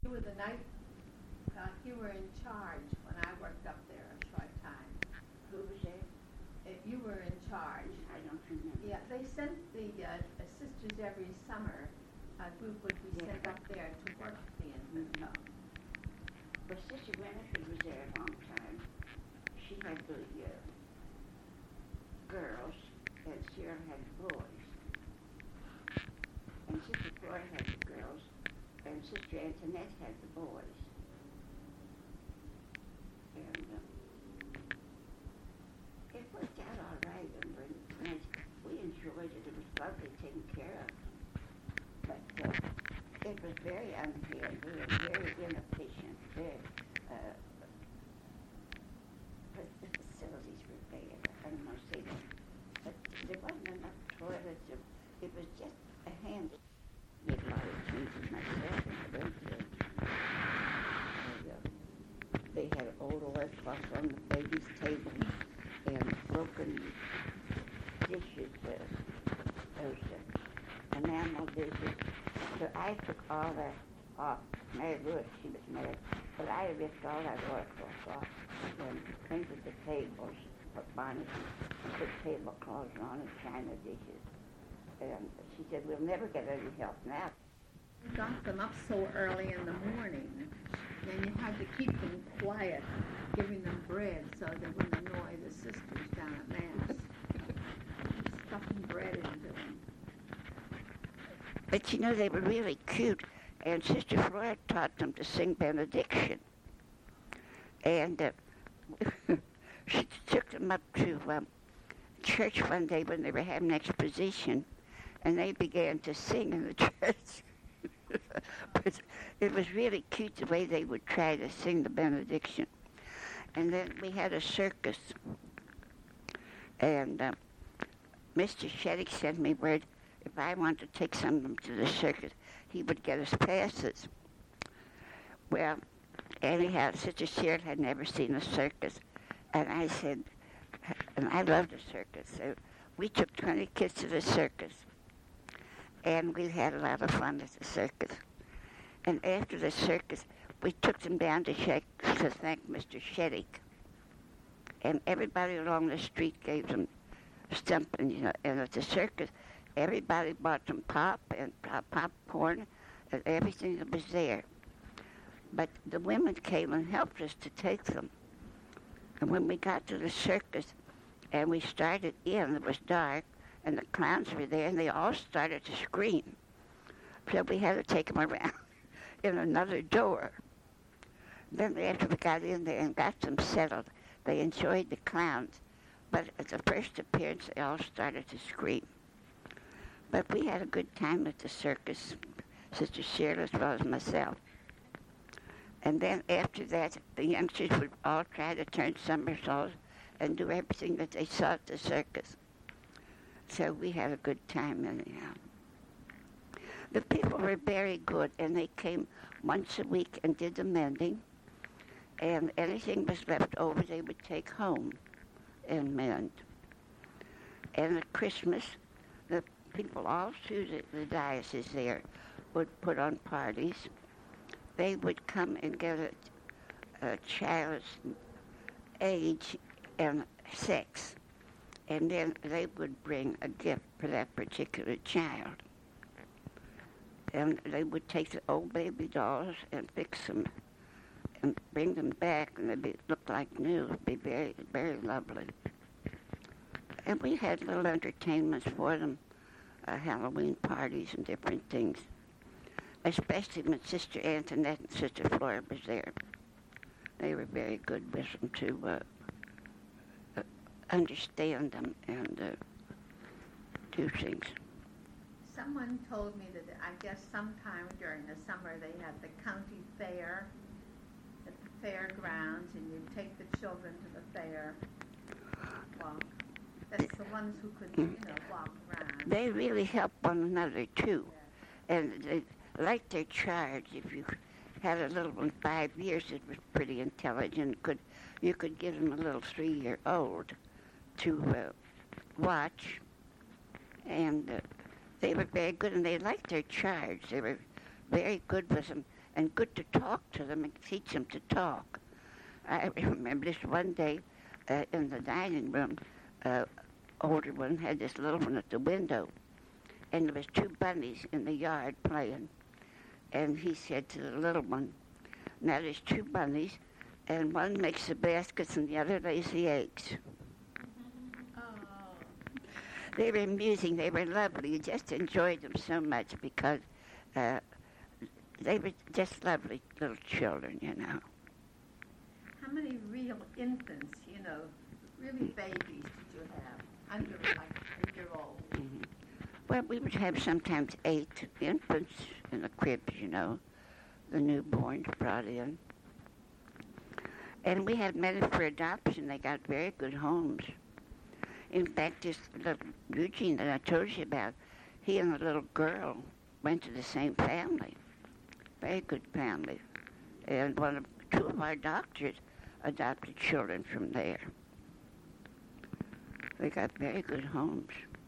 You were the night, you were in charge when I worked up there a short time. Who was there? You were in charge. I don't remember. Yeah, they sent the sisters every summer. A group would be sent up there to work the infant home. Well, Sister Winifred was there a long time. She had the girls, and Cyril had the boys. And Sister Flora had the girls, and Sister Antoinette had the boys. And it worked out all right, and we enjoyed it. It was lovely taken care of. But it was very unfair, very inefficient, but the facilities were bad. I don't want to say that. But there wasn't enough toilets. It was just a hand. Did a lot of changes myself in the bedroom. They had old oilcloth on the baby's table and broken dishes, those enamel dishes. So I took all that off. Mary Lewis, she was mad, but I ripped all that oilcloth off and painted the tables, put bonnets, put tablecloths on and china dishes. And she said, we'll never get any help now. You got them up so early in the morning, and you had to keep them quiet, giving them bread so they wouldn't annoy the sisters down at Mass. Stuffing bread into them. But you know, they were really cute, and Sister Flora taught them to sing benediction. And she took them up to church one day when they were having an exposition, and they began to sing in the church. But it was really cute the way they would try to sing the benediction. And then we had a circus, and Mr. Shettick sent me word if I wanted to take some of them to the circus, he would get us passes. Well, anyhow, Sister Cyril had never seen a circus, and I said, and I loved the circus, so we took 20 kids to the circus, and we had a lot of fun at the circus. And after the circus, we took them down to thank Mr. Shettick, and everybody along the street gave them something, you know, and at the circus, everybody bought them pop and popcorn and everything that was there. But the women came and helped us to take them. And when we got to the circus and we started in, it was dark, and the clowns were there, and they all started to scream. So we had to take them around in another door. Then after we got in there and got them settled, they enjoyed the clowns. But at the first appearance, they all started to scream. But we had a good time at the circus, Sister Cyril as well as myself. And then after that, the youngsters would all try to turn somersaults and do everything that they saw at the circus. So we had a good time anyhow. The people were very good, and they came once a week and did the mending, and anything was left over they would take home and mend. And at Christmas, the people all through the diocese there would put on parties. They would come and get a child's age and sex, and then they would bring a gift for that particular child. And they would take the old baby dolls and fix them and bring them back, and they'd look like new. It'd be very, very lovely. And we had little entertainments for them, Halloween parties and different things, especially when Sister Antoinette and Sister Flora was there. They were very good with them to understand them and do things. Someone told me that I guess sometime during the summer they had the county fair at the fairgrounds, and you'd take the children to the fair. Well, that's the ones who could, walk around. They really help one another, too. Yeah. And they liked their charge. If you had a little one 5 years, it was pretty intelligent. You could give them a little 3-year-old to watch. And they were very good, and they liked their charge. They were very good with them. and good to talk to them and teach them to talk. I remember this one day in the dining room, older one had this little one at the window, and there was two bunnies in the yard playing. And he said to the little one, now there's two bunnies, and one makes the baskets and the other lays the eggs. Oh. They were amusing, they were lovely. You just enjoyed them so much because they were just lovely little children, you know. How many real infants, really babies did you have under like a year old? Mm-hmm. Well, we would have sometimes 8 infants in the cribs, the newborns brought in. And we had many for adoption. They got very good homes. In fact, this little Eugene that I told you about, he and the little girl went to the same family. Very good family. And two of our doctors adopted children from there. They got very good homes.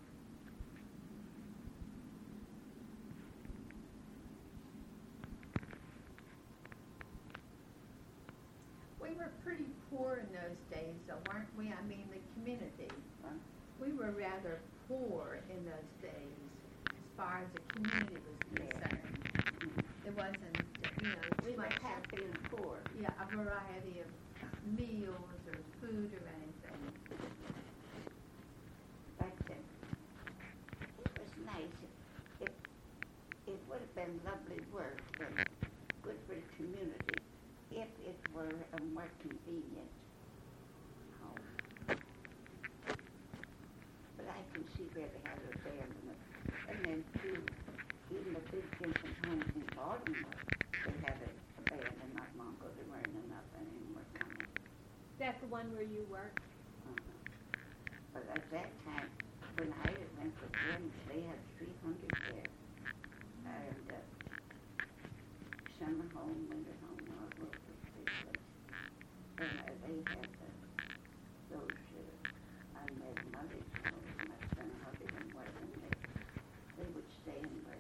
We were pretty poor in those days, though, weren't we? I mean, the community. We were rather poor in those days as far as the community was concerned. There wasn't, We were much happy and poor. a variety of meals or food or anything. But it was nice. It would have been lovely work and good for the community if it were a more convenient home. But I can see where they had to abandon it. And then too, even the big infant homes in Baltimore, they had it abandoned not long ago. There weren't enough anymore coming. That's the one where you work? But at that time, when I went for Friends, they had 300 there. And summer home, winter home, all over the place. And they had those unmarried mothers, my son and hubby and wife, and they would stay and work.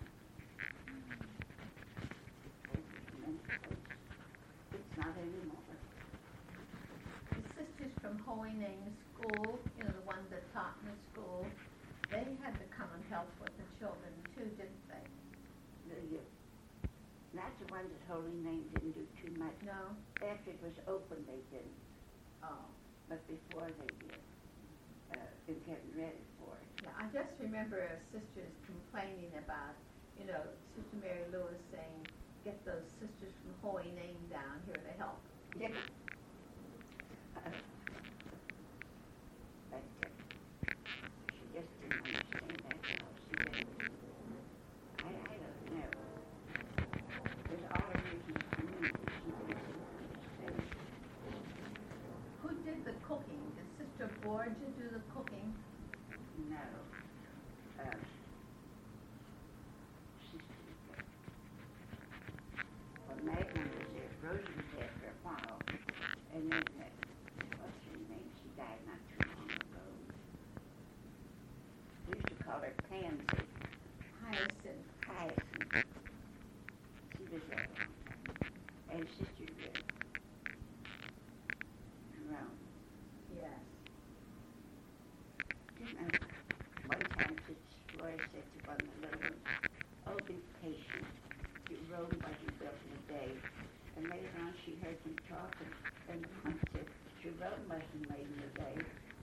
It's not anymore. The sisters from Hoeing School, the ones that taught in the school, they had to come and help with the children too, didn't they? Not the ones that Holy Name didn't do too much. No? After it was open, they didn't. Oh. But before they did, in getting ready for it. Yeah, I just remember sisters complaining about, Sister Mary Lewis saying, get those sisters from Hoeing down here to help. Yeah. But she just didn't understand that how she did. I don't know. There's all the reasons community she didn't understand. Who did the cooking? Did Sister Borgia do the cooking? No. Well, Magna was there. Rosie was there for a while. And then, what's her name? She died not too long ago. We used to call her Pansy. Hyacinth. Hyacinth. She was there. And Sister Jerome. Yes. One time, Sister Flora said to one of the little ones, oh, be patient. Rome wasn't built in a day. And later on, she heard them talking, and one said, Jerome wasn't made in a day.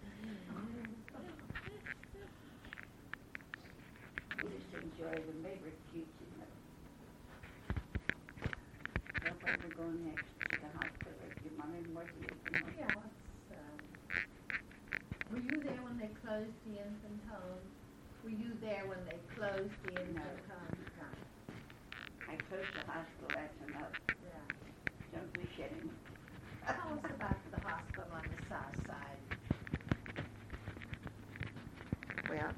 We just enjoyed them. They were cute, So where we're going next? To the hospital? Do you want any more to eat? Yeah, were you there when they closed the infant home? Were you there when they closed the infant home? No. I closed the hospital, that's enough. Yeah. Don't wish anymore. Tell us about the hospital on the south side. Well,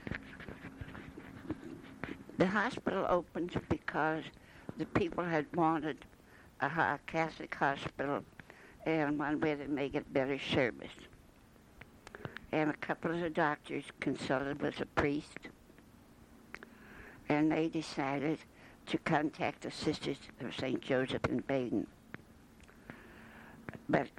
the hospital opened because the people had wanted a Catholic hospital and one where they may get better service. And a couple of the doctors consulted with a priest, and they decided to contact the Sisters of St. Joseph in Baden. But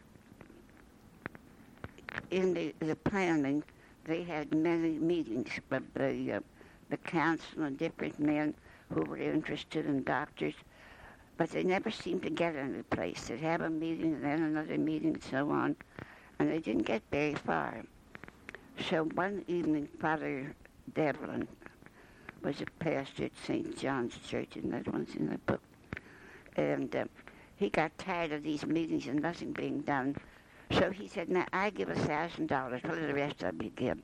in the planning, they had many meetings of the council and different men who were interested in doctors, but they never seemed to get any place. They'd have a meeting and then another meeting and so on, and they didn't get very far. So one evening, Father Devlin was a pastor at St. John's Church, and that one's in the book. And he got tired of these meetings and nothing being done. So he said, now I give $1,000, what do the rest of you give?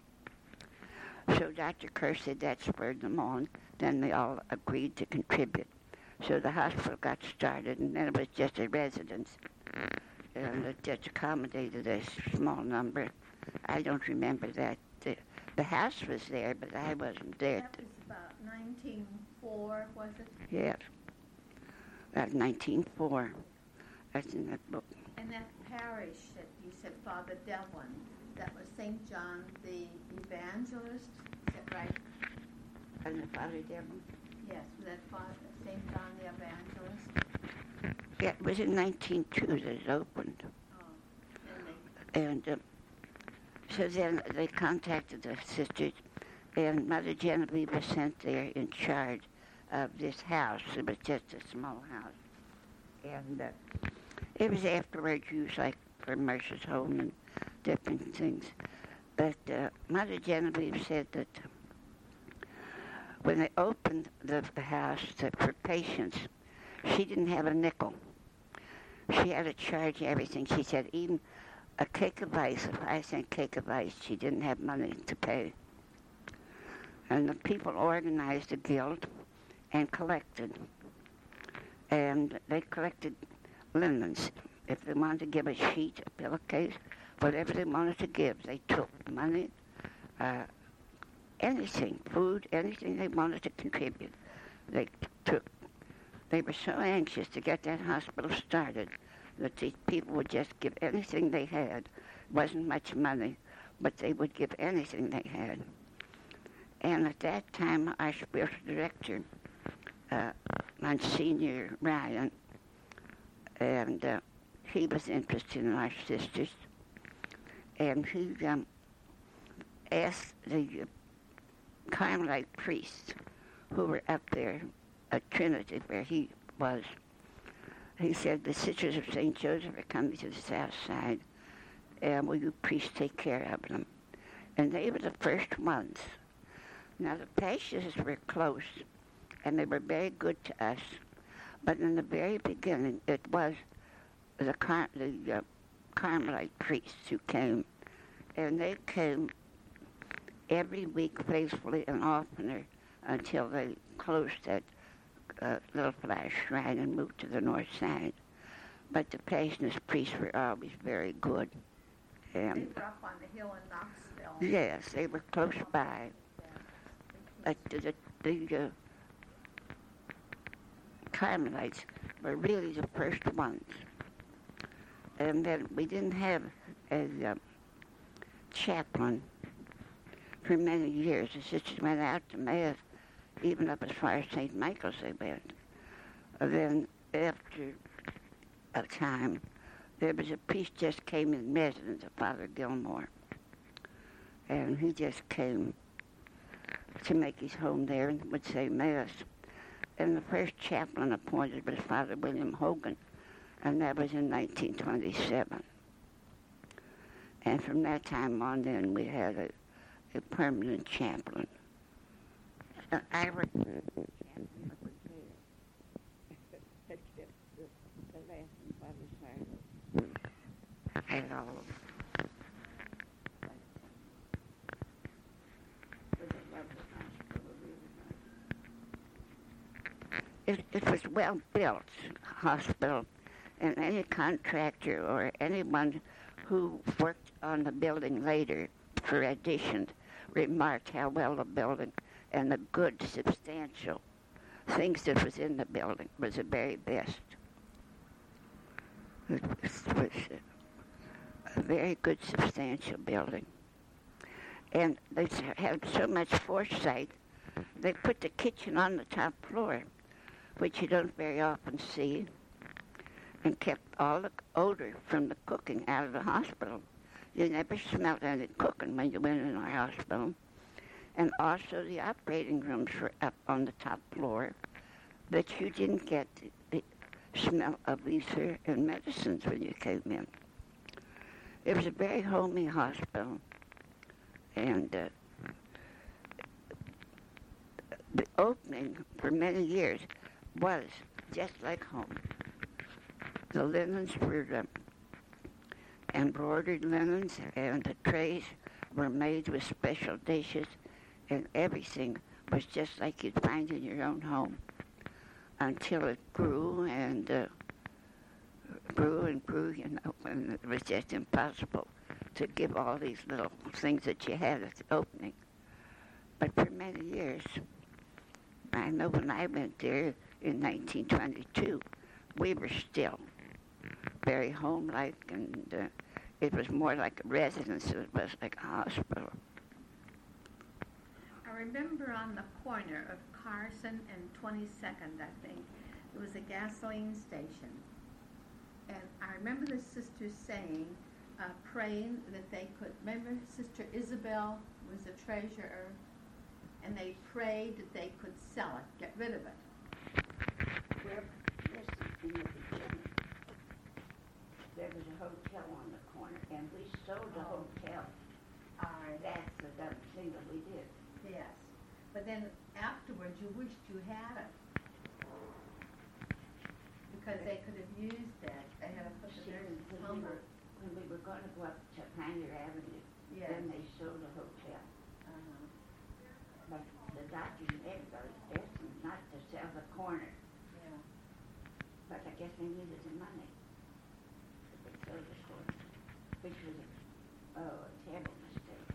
So Dr. Kerr said that spurred them on. Then they all agreed to contribute. So the hospital got started, and then it was just a residence. And it just accommodated a small number. I don't remember that. The house was there, but I wasn't there. That was about 1904, was it? Yes. About 1904. That's in that book. And that parish that you said, Father Devlin, that was St. John the Evangelist, is that right? And the Father Devlin? Yes, was that Father, St. John the Evangelist? Yeah, it was in 1902 that it opened. Oh, And so then they contacted the sisters, and Mother Genevieve was sent there in charge of this house. It was just a small house. And it was afterwards used like for Mercer's Home and different things. But Mother Genevieve said that when they opened the house for patients, she didn't have a nickel. She had to charge everything. She said even a cake of ice, a 5-cent cake of ice, she didn't have money to pay. And the people organized a guild and collected. And they collected linens. If they wanted to give a sheet, a pillowcase, whatever they wanted to give, they took money, anything, food, anything they wanted to contribute, they took. They were so anxious to get that hospital started that these people would just give anything they had. It wasn't much money, but they would give anything they had. And at that time, our spiritual director, Monsignor Ryan, and he was interested in our sisters, and he asked the Carmelite priests who were up there at Trinity, where he was. He said, the Sisters of St. Joseph are coming to the south side, and will you priests take care of them? And they were the first ones. Now, the parishes were close, and they were very good to us, but in the very beginning, it was the Carmelite priests who came, and they came every week faithfully and oftener until they closed that Little Flower Shrine and moved to the north side. But the Passionist priests were always very good. they were up on the hill in Knoxville. Yes, they were close by. But the Carmelites were really the first ones. And then we didn't have a chaplain for many years. The sisters went out to Mass, even up as far as St. Michael's they went. And then after a time, there was a priest just came in residence, Father Gilmore. And he just came to make his home there and would say Mass. And the first chaplain appointed was Father William Hogan, and that was in 1927. And from that time on, then we had a permanent chaplain. I worked with the chaplain that was there. Except the last one, Father Sardo. I had all of them. It was well-built hospital, and any contractor or anyone who worked on the building later for additions remarked how well the building and the good, substantial things that was in the building was the very best. It was a very good, substantial building. And they had so much foresight, they put the kitchen on the top floor, which you don't very often see, and kept all the odor from the cooking out of the hospital. You never smelled any cooking when you went in our hospital. And also the operating rooms were up on the top floor, but you didn't get the smell of ether and medicines when you came in. It was a very homey hospital, and the opening for many years was just like home. The linens were embroidered linens, and the trays were made with special dishes, and everything was just like you'd find in your own home, until it grew and grew, and it was just impossible to give all these little things that you had at the opening. But for many years, I know when I went there in 1922, we were still very home-like, and it was more like a residence than it was like a hospital. I remember on the corner of Carson and 22nd, I think, it was a gasoline station. And I remember the sisters saying, praying that they could, remember Sister Isabel was the treasurer, and they prayed that they could sell it, get rid of it. Well, listen, in the beginning, there was a hotel on the corner, and we sold the hotel. That's the dumb thing that we did. Yes. But then afterwards, you wished you had it. Because they could have used that. They had to put the nurses' home. When we were going to go up to Pioneer Avenue, Yes. then they sold the hotel. But the doctors and everybody asked them not to sell the corner. Yeah. But I guess they needed the money. They sold the corner, which was a terrible mistake.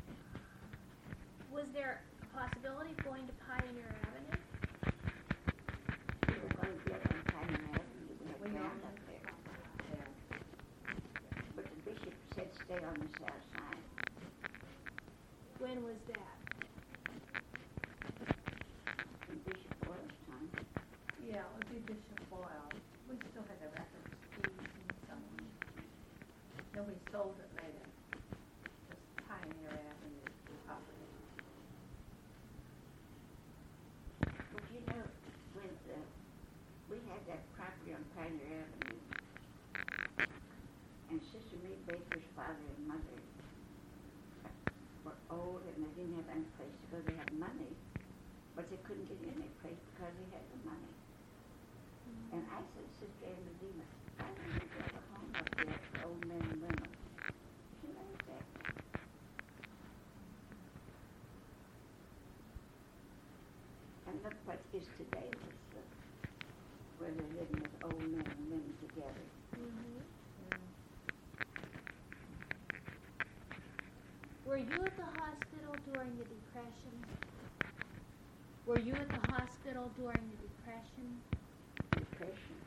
Was there a possibility of going to Pioneer Avenue? We were going to build on Pioneer Avenue. We had ground up there. Yeah. But the bishop said stay on the south side. When was that? In Bishop Boyle's time. Yeah, it would be Bishop Boyle. We still had the records, keys, and so on. Then we sold it later. Just Pioneer Avenue property. But you know, when we had that property on Pioneer Avenue, and Sister May Baker's father and mother were old, and they didn't have any place to go. They had money, but they couldn't get any place because they had the money. And I said, Sister Ann Medina, I want to build a home up there for old men and women. She knows that. And look what is today with where they're living with old men and women together. Mm-hmm. Were you at the hospital during the Depression? Were you at the hospital during the Depression? Depression.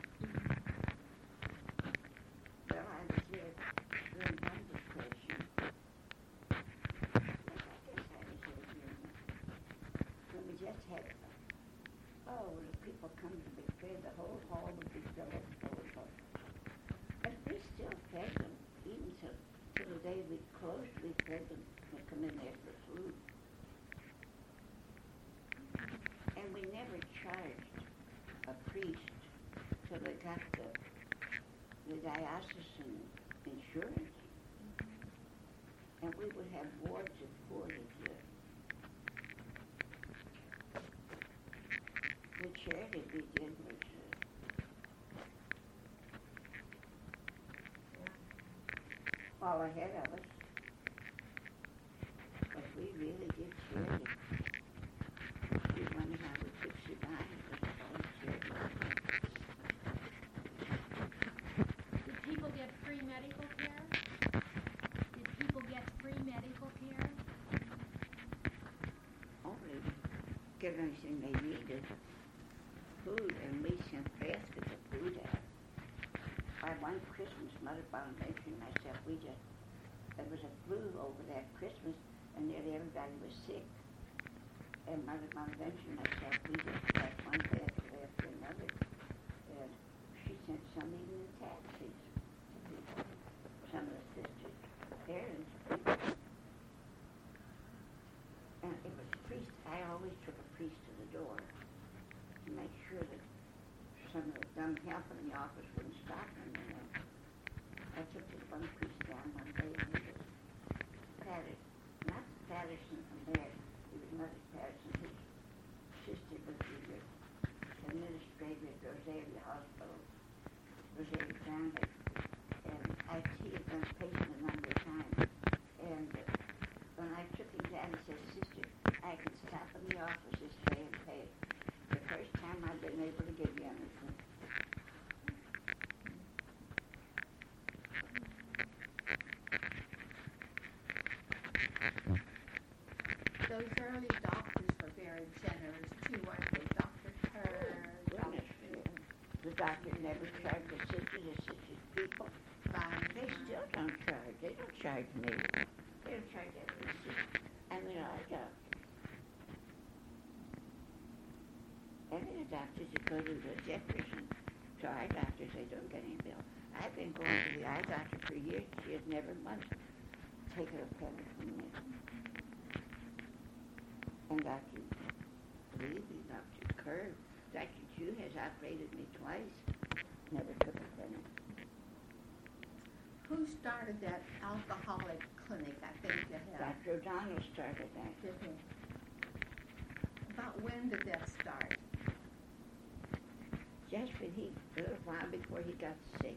Well, I was here during my depression. Yes, I guess I was here during it. When we just had, the people come to be fed, the whole hall would be filled up. But we still fed them, even till the day we closed, we fed them. They come in there for food. And we never charged a priest till they got the diocesan insurance. And we would have wards of 40 here. The charity we did was all ahead of us. But we really did charity. We wondered how we could survive with all charity. Did people get free medical care? Did people get free medical care? Only get anything they needed. Food, and we sent baskets of food out. By one Christmas, Mother Bonaventure and myself, there was a flu over that Christmas, and nearly everybody was sick. And Mother Bonaventure and myself, we just packed one basket after another. one help in the office wouldn't stop him, you know. I took this one priest down one day and he was Patterson, not Patterson from there, he was another Patterson. His sister was the administrator at Rosalia Hospital, Rosalia Family, and he had been a patient a number of times. And when I took him down, he said, "Sister, I can stop in the office this way and pay it. The first time I've been able to give you anything." Those early doctors were very generous too, weren't they? Dr. Kerr, Goodness, the doctor never charged the sisters people. They still don't charge. They don't charge me. They don't charge every sister. And they're eye doctors. Any of the doctors that go to the Jefferson, to eye doctors, they don't get any bill. I've been going to the eye doctor for years. She has never once taken a penny from me. And Dr. Levy, Dr. Kerr, Dr. Jew has operated me twice. Never took a penny. Who started that alcoholic clinic? I think you have. Dr. O'Donnell started that. Did he? About when did that start? Just when a little while before he got sick.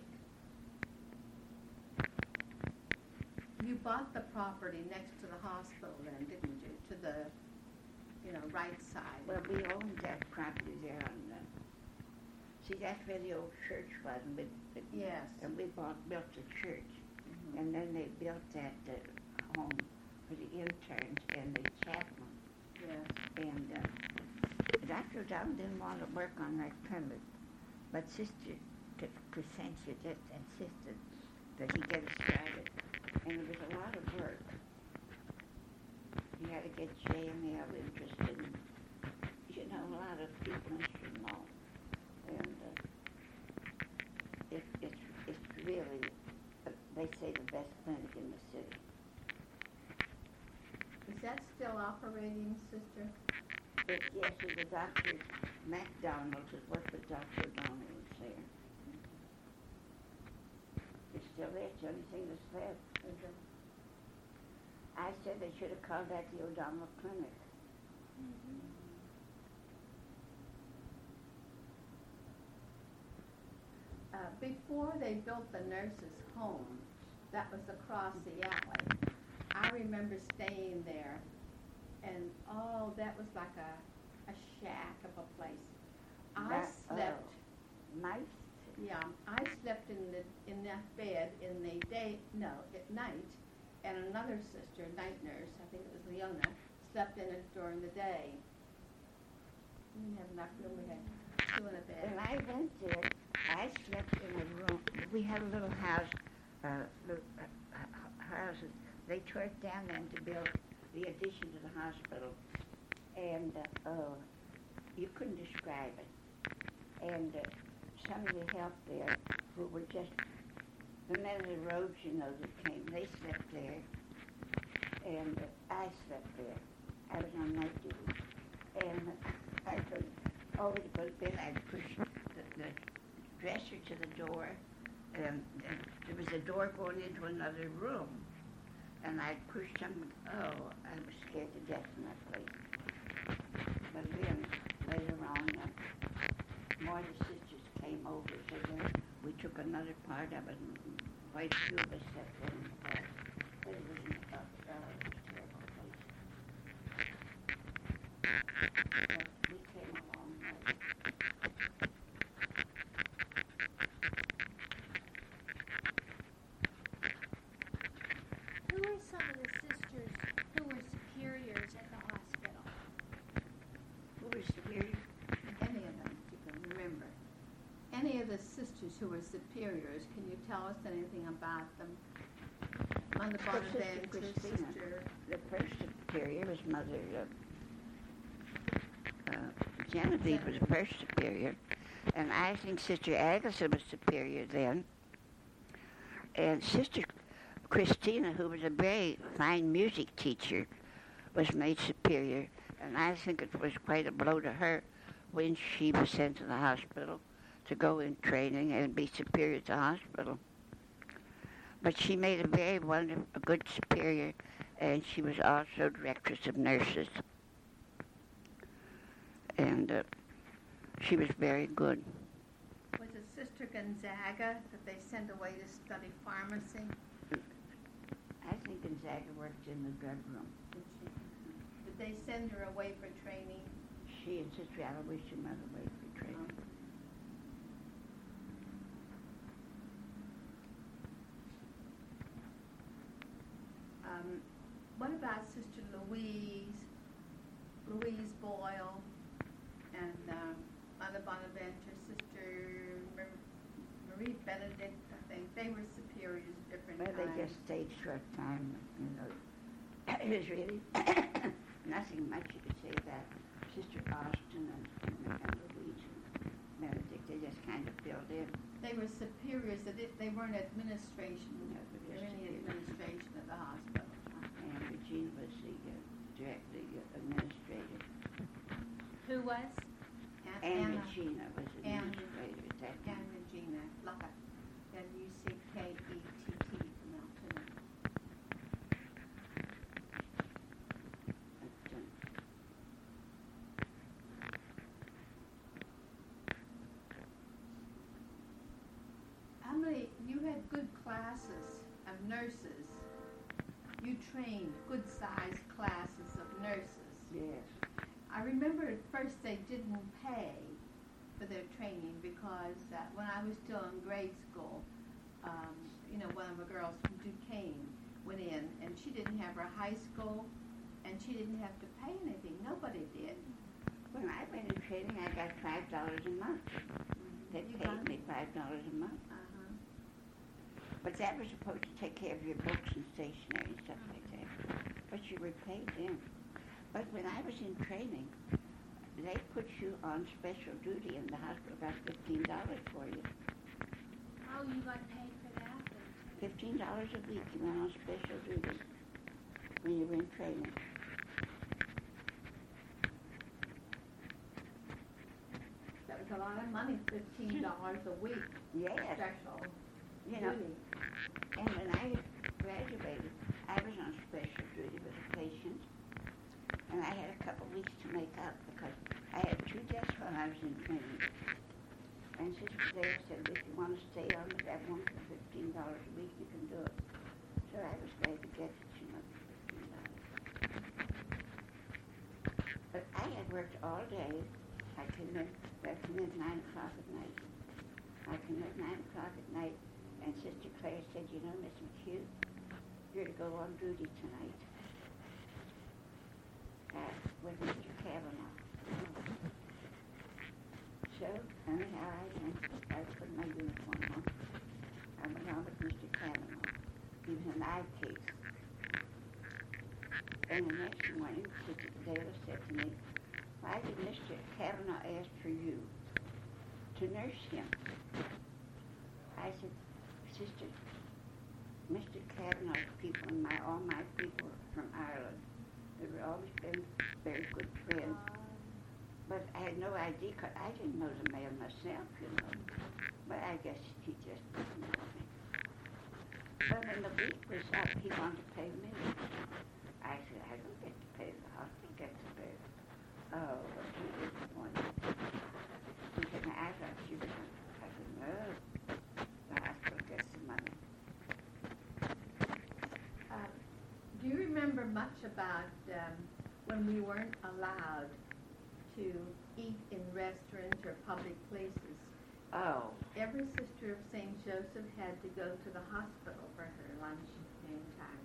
You bought the property next to the hospital then, didn't you? To the, right side. Well, we owned that property there on the, see, that's where the old church was. Yes. And we built the church. Mm-hmm. And then they built that home for the interns and the chaplain. Yes. And Dr. O'Donnell didn't want to work on that permit, but Sister Crescentia just insisted that he get it started. And it was a lot of work. You had to get JML interested in, a lot of people interested in all. And it's really, they say, the best clinic in the city. Is that still operating, Sister? Yes, it's the Dr. MacDonald has worked with Dr. O'Donnell there. It's still there. It's the only thing that's left. Mm-hmm. I said they should have called that the O'Donnell Clinic. Mm-hmm. Before they built the nurses' home, that was across the alley. I remember staying there, and that was like a shack of a place. I slept. Nice. Yeah, I slept in that bed at night, and another sister, night nurse, I think it was Leona, slept in it during the day. We didn't have enough room. We had two in a bed. When I went there, I slept in a room. We had a little house, houses. They tore it down then to build the addition to the hospital, and you couldn't describe it. And some of the help there who were just the men of the roads, that came, they slept there, and I slept there. I was on night duty, and I could always go to bed. I'd push the dresser to the door, and there was a door going into another room, and I'd push them. I was scared to death in that place. But then later on, more of the sisters came over, so then we took another part of it, and quite a few of us slept in the house. But it was a terrible place. But we came a long way. Who were some of the sisters who were superiors at the hospital? Who was superior? Any of them, if you can remember. Any of the sisters who were superiors, can you tell us anything about them? Mother Bonaventure, Christina. Sister. The first superior was Mother Genevieve was the first superior, and I think Sister Agatha was superior then. And Sister Christina, who was a very fine music teacher, was made superior, and I think it was quite a blow to her when she was sent to the hospital to go in training and be superior to the hospital. But she made a very wonderful, a good superior, and she was also directress of nurses. And she was very good. Was it Sister Gonzaga that they sent away to study pharmacy? I think Gonzaga worked in the drug room. Did they send her away for training? She and Sister Aloysia went away for training. What about Sister Louise Boyle, and Mother Bonaventure, Sister Marie Benedict? I think they were superiors different Well, times. they just stayed short time, you know. It was really nothing much you could say about Sister Austin and Louise and Benedict. They just kind of filled in. They were superiors. They weren't administration. No, but They were just any superiors. administration of the hospital. And Regina was the administrator. Who was? And Anna Regina was Anna. administrator at that time. and Regina Luckett, Luckett from Altoona. But, How many? You had good classes of nurses. You trained good-sized classes of nurses. yes. I remember at first they didn't pay for their training because when I was still in grade school, one of the girls from Duquesne went in, and she didn't have her high school, and she didn't have to pay anything. Nobody did. When I went in training, I got $5 a month. They You paid got me $5 a month. Uh-huh. But that was supposed to take care of your books and stationery and stuff like that. But you were paid then. But when I was in training, they put you on special duty, and the hospital got $15 for you. Oh, you got paid for that? $15 a week you went on special duty when you were in training. That was a lot of money, $15 a week. Yes. Special You know, duty. and when I graduated, I was on special duty with a patient, and I had a couple weeks to make up because I had 2 deaths while I was in training. And Sister Claire said, if you want to stay on with that one for $15 a week, you can do it. So I was glad to get it, for $15. But I had worked all day. I came in at 9 o'clock at night. I came in at 9 o'clock at night, and Sister Claire said, Miss McHugh, you're to go on duty tonight with Mr. Kavanaugh. So, anyhow, I put my uniform on. I went on with Mr. Kavanaugh. He was an eye case. And the next morning, Sister Dale said to me, why did Mr. Kavanaugh ask for you to nurse him? I said, Sister, Mr. Kavanaugh's people and all my people from Ireland, they've always been very good friends. But I had no idea, 'cause I didn't know the man myself, But I guess he just didn't know me. But when the week was up, he wanted to pay me. I said, I don't get to pay, the hospital gets to pay. Oh, but he disappointed. He said, now, I thought you were going to. I said, no, the hospital gets the money. Do you remember much about when we weren't allowed to eat in restaurants or public places? Oh, Every sister of St. Joseph had to go to the hospital for her lunch time.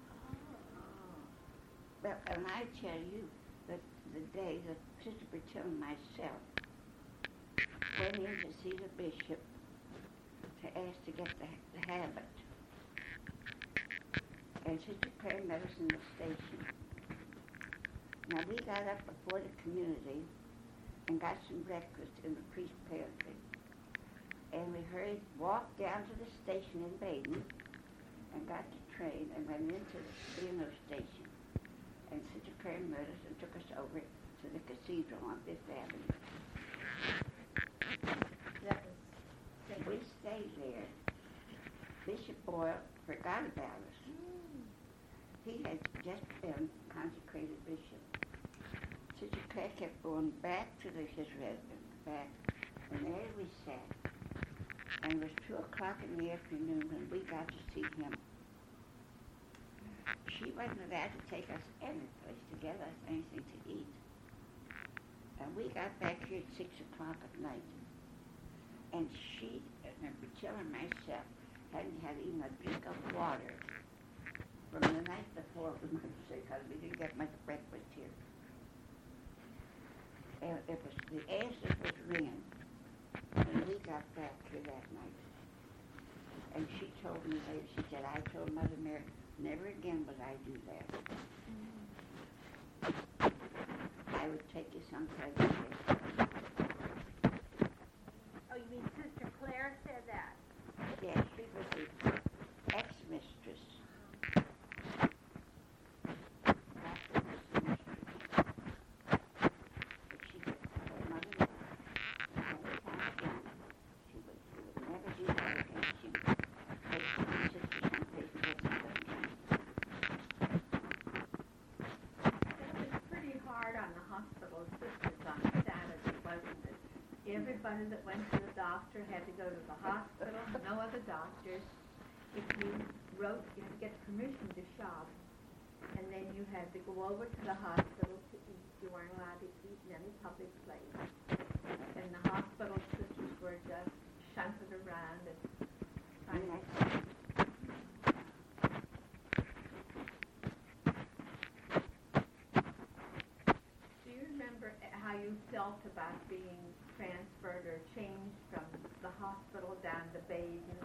well, and I tell you that the day that Sister Bertil and myself went in to see the bishop to ask to get the habit, and Sister Claire met us in the station. Now, we got up before the community and got some breakfast in the priest's pantry. And we walked down to the station in Baden and got the train and went into the Reno station. And Sister Claire met us and took us over to the cathedral on Fifth Avenue. That was Bishop Boyle forgot about us. He had just been consecrated bishop. Sister Claire kept going back to his residence, back, and there we sat. And it was 2 o'clock in the afternoon when we got to see him. She wasn't allowed to take us any place to get us anything to eat. And we got back here at 6 o'clock at night. And she, and Priscilla and myself, hadn't had even a drink of water from the night before, we might say, because we didn't get much breakfast here. And it was, the ashes was ringing when we got back here that night. And she told me later, she said, I told Mother Mary, never again would I do that. I would take you someplace else. Oh, you mean Sister Claire said that? Yes, she was the ex-mistress. After this mistress. But she would tell her mother never time again. She would never do that again. She would take her sister someplace and get some good things. It was pretty hard on the hospital sisters on Saturday, wasn't it? Everybody that went to the doctor had to go to the hospital, no other doctors. If you wrote, you had to get permission to shop, and then you had to go over to the hospital to eat. You weren't allowed to eat in any public place. And the hospital sisters were just shunted around and trying to Do you remember how you felt about being transferred or changed from the hospital down to Baden?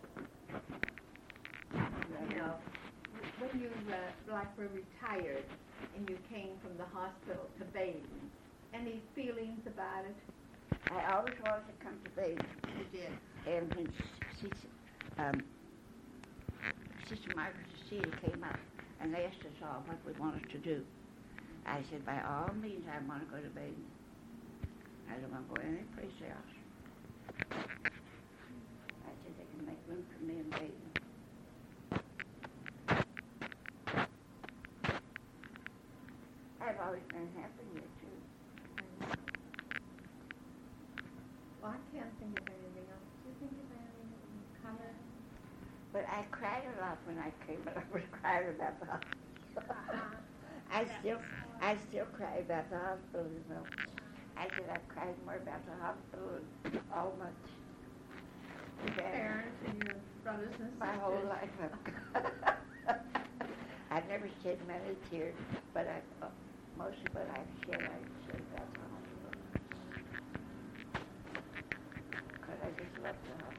You know, when you were retired and you came from the hospital to Baden, any feelings about it? I always wanted to come to Baden. You did. And when Sister Margaret Cecilia came up and asked us all what we wanted to do, I said, by all means, I want to go to Baden. I don't want to go any place else. I said, they can make room for me in Baden. I've always been happy here, too. Well, I can't think of anything else. Do you think of anything coming? But I cried a lot when I came, but I was crying about the hospital. I still cry about the hospital, you know. I said I've cried more about the hospital than all my Parents and your brothers and sisters. my whole life. I've never shed many tears, but most of what I've shed about the hospital. Because I just love the hospital.